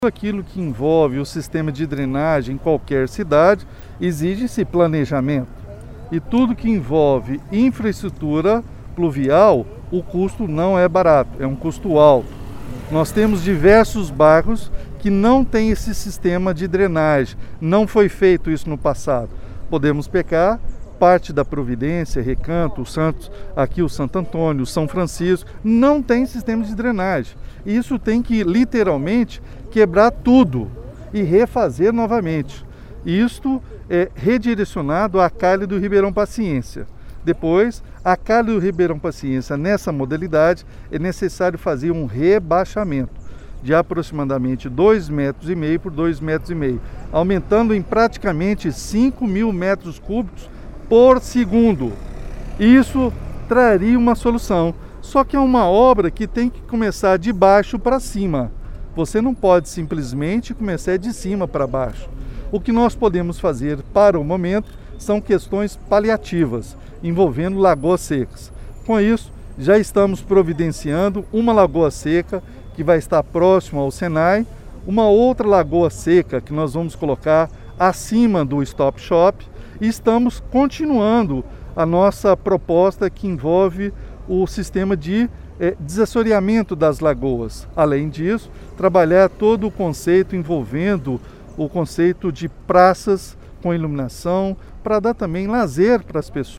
Aquilo que envolve o sistema de drenagem em qualquer cidade exige-se planejamento. E tudo que envolve infraestrutura pluvial, o custo não é barato, é um custo alto. Nós temos diversos bairros que não têm esse sistema de drenagem, não foi feito isso no passado. Podemos pecar parte da Providência, Recanto, o Santos, aqui o Santo Antônio, o São Francisco, não tem sistema de drenagem. Isso tem que literalmente quebrar tudo e refazer novamente. Isto é redirecionado à calha do Ribeirão Paciência. Depois, a calha do Ribeirão Paciência, nessa modalidade, é necessário fazer um rebaixamento de aproximadamente 2,5 metros por 2,5 metros, aumentando em praticamente 5.000 metros cúbicos por segundo. Isso traria uma solução, só que é uma obra que tem que começar de baixo para cima. Você não pode simplesmente começar de cima para baixo. O que nós podemos fazer para o momento são questões paliativas, envolvendo lagoas secas. Com isso, já estamos providenciando uma lagoa seca que vai estar próxima ao Senai, uma outra lagoa seca que nós vamos colocar acima do Stop Shop, e estamos continuando a nossa proposta que envolve o sistema de desassoreamento das lagoas. Além disso, trabalhar todo o conceito envolvendo o conceito de praças com iluminação, para dar também lazer para as pessoas.